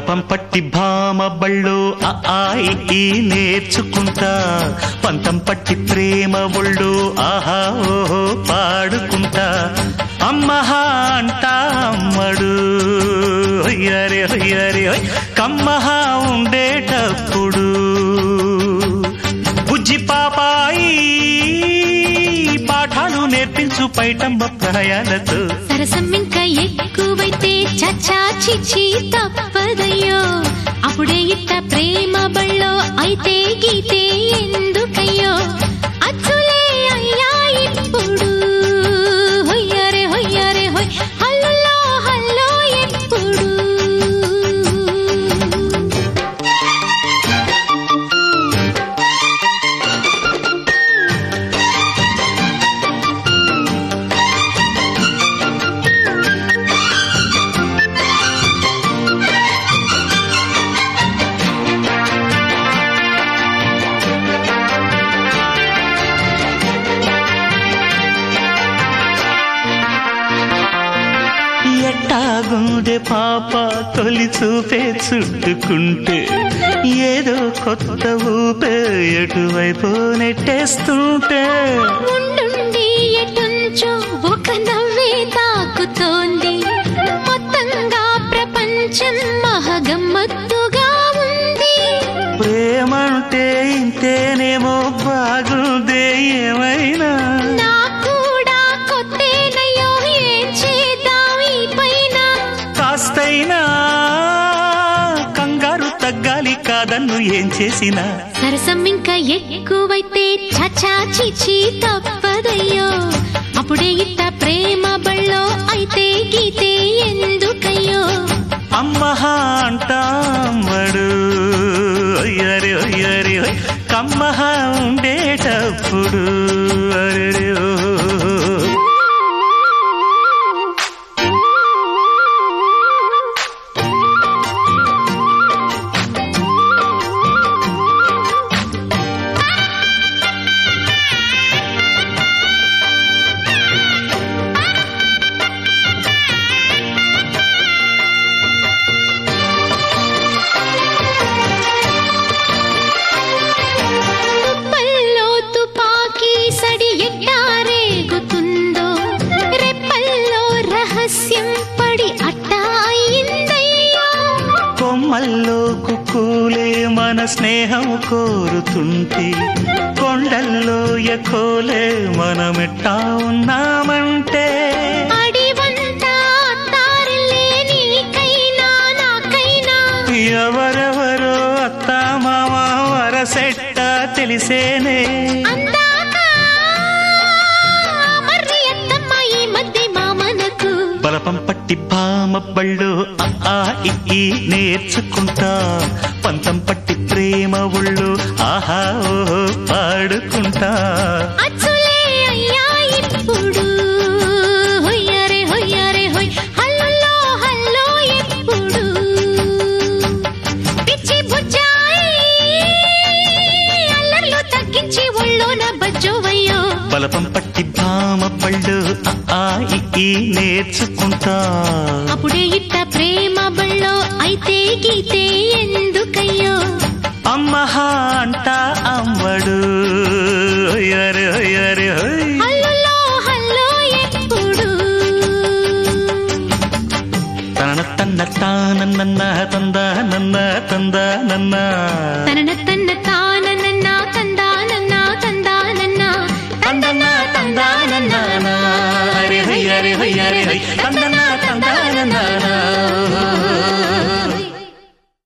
బలపం పట్టి భామ బళ్ళో ఈ నేర్చుకుంటా పంతం పట్టి ప్రేమ ఒళ్ళో ఆహా ఓహో పాడుకుంటా అమ్మహా అంటా అమ్మడు హొయ్యరే హొయ్యరే హొయ్ కమ్మహా ఉండేటప్పుడు బుజ్జి పాపాయి పాఠాలు నేర్పించు పైటమ్మ ప్రాయాలతో సరసం ఇంకా ఎక్కువైతే చచ్చా చిచ్చి తప్పదయ్యో అప్పుడే ఇట్ట ప్రేమ బళ్ళో అయితే గీతే ఎందుకయ్యో అచ్చులే అయ్యా ఇప్పుడు హొయ్యరే హొయ్యరే హొయ్ హల్లో హల్లో ఎప్పుడు ఎట్టాగుండే పాప తొలి చూపే చుట్టుకుంటే ఏదో కొత్త ఊపే ఎటువైపు నెట్టేస్తుంటే ఉండుండి ఎటుంచో ఒక నవ్వే తాకుతోంది మొత్తంగా ప్రపంచం మహగమ్మత్తుగా ఉంది ప్రేమంటే ఇంతేనేమో బాగుందే ఏమైనా కాస్తైనా కంగారు తగ్గాలి కాదన్ను ఏం చేసినా సరసం ఇంకా ఎక్కువైతే చచా చిచి తప్పదయ్యో అప్పుడే ఇట్ట ప్రేమ బళ్ళో అయితే గీతే ఎందుకయ్యో అమ్మహా అంటామడు అయ్యరే అయ్యరే కమ్మహా ఉండేటప్పుడు అరే కొమ్మల్లో కుక్కూలే మన స్నేహం కోరుతుంటే కొండల్లో ఎకోలే మనమెట్టా ఉన్నామంటే ఎవరెవరో అత్తా మామ వరసెట్ట తెలిసేనే బలపం పట్టి భామ బళ్ళు ఈ నేర్చుకుంటా పంతం పట్టి ప్రేమ ఒళ్ళు ఆహా ఓహో పాడుకుంటా అచ్చులే అయ్యా ఇప్పుడు హొయ్యరే హొయ్యరే హొయ్ హల్లో హల్లో ఎప్పుడు పిచ్చి బుజ్జాయి అల్లర్లు తగ్గించి ఒళ్ళోన బజ్జోవయ్యో బలపం పట్టి భామ బళ్ళు ఈ నేర్చుకుంటా అప్పుడే ఇట్ట ప్రేమ బళ్ళో అయితే గీతే ఎందుకయ్యో అమ్మహా అంటా అమ్మడు హొయ్యరే హొయ్యరే హల్లో హల్లో ఎప్పుడు తన తన్న తానన్న తందా నన్న తందా నన్న తన తన్న తానన్న తందా నన్న తందా నన్న తందన్న తందా నన్న హరి హరి హరి హరి